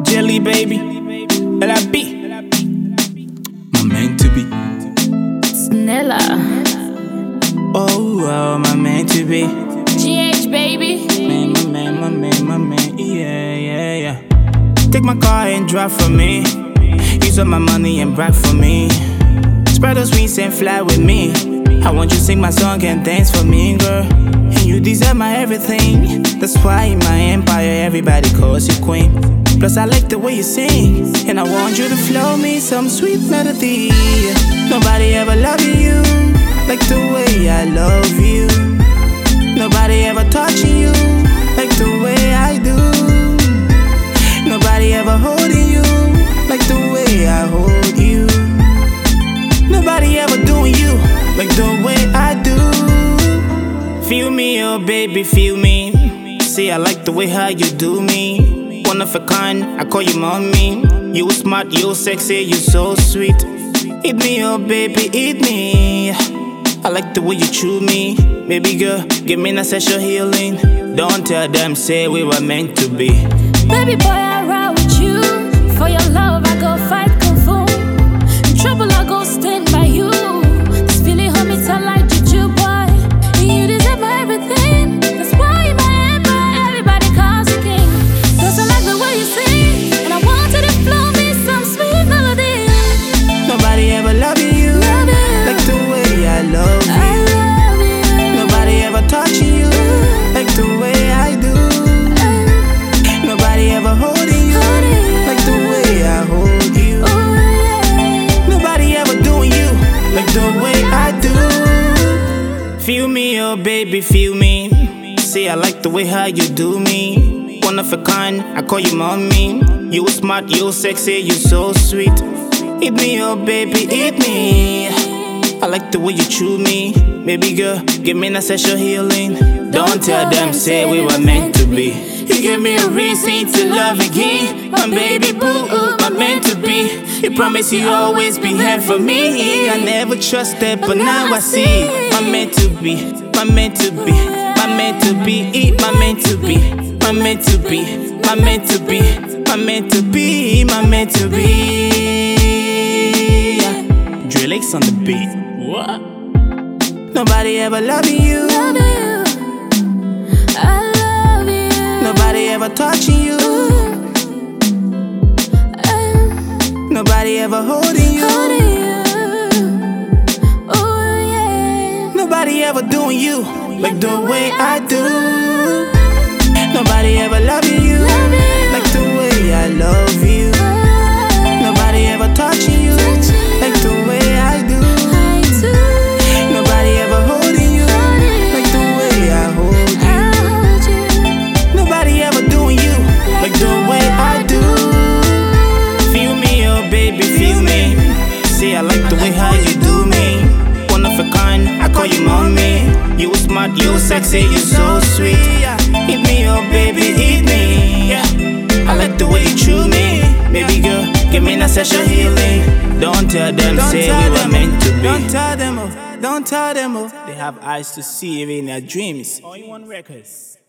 Jelly baby, LIB. My meant to be. Snella. Oh, my meant to be. GH baby. My man, yeah. Take my car and drive for me. Use up my money and brag for me. Spread those wings and fly with me. I want you to sing my song and dance for me, girl. And you deserve my everything. That's why in my empire everybody calls you queen. Plus I like the way you sing, and I want you to flow me some sweet melody. Nobody ever loved you like the way I love you. Nobody ever touching you like the way I do. Nobody ever holding you like the way I hold you. Nobody ever doing you like the way I do. Feel me, oh baby, feel me. See, I like the way how you do me. One of a kind, I call you mommy. You smart, you sexy, you so sweet. Eat me, oh baby, eat me. I like the way you chew me. Baby girl, give me a sexual healing. Don't tell them, say we were meant to be. Baby boy, I ride with you. For your love, I go fight kung fu. In trouble, I go stand by you. This feeling hold me tight like juju, boy. And you deserve my everything. That's why in my empire, everybody calls you king. Cause I like the way you sing, and I want you to flow me some sweet melody. Nobody ever loved you like the way I love you. Nobody ever touching you like the way I do. Nobody ever holding you like the way I hold you. Nobody ever doing you like the way I do. Feel me, oh baby, feel me. See, I like the way how you do me. One of a kind, I call you mommy. You smart, you sexy, you so sweet. Eat me, oh baby, eat me. I like the way you chew me. Baby girl, give me a sexual healing. Don't tell them, say we were meant to be. You give me a reason to love again. My baby boo, my meant to be. You promise you always be here for me. I never trusted, but now I see. My meant to be, my meant to be, my meant to be, my meant to be, my meant to be, my meant to be, my meant to be, my meant to be. Drillix on the beat. What? Nobody ever loved you. I love you. Nobody ever touching you. Nobody ever holding you. Nobody ever doing you like the way I do. Nobody ever loving you like the way I love you. Nobody ever touching you like the way I do. Nobody ever holding you like the way I hold you. Nobody ever doing you like the way I do. Feel me, oh baby, feel me. See, I like the way how you do me. One of a kind, I call you mommy. You smart, you sexy, you so sweet. Eat me, oh baby, eat me. I like the way you chew me. Baby girl, give me a sexual healing. Don't tell them, say we were meant to be. Don't tell them, don't tell them. They have eyes to see even in their dreams. All in one records.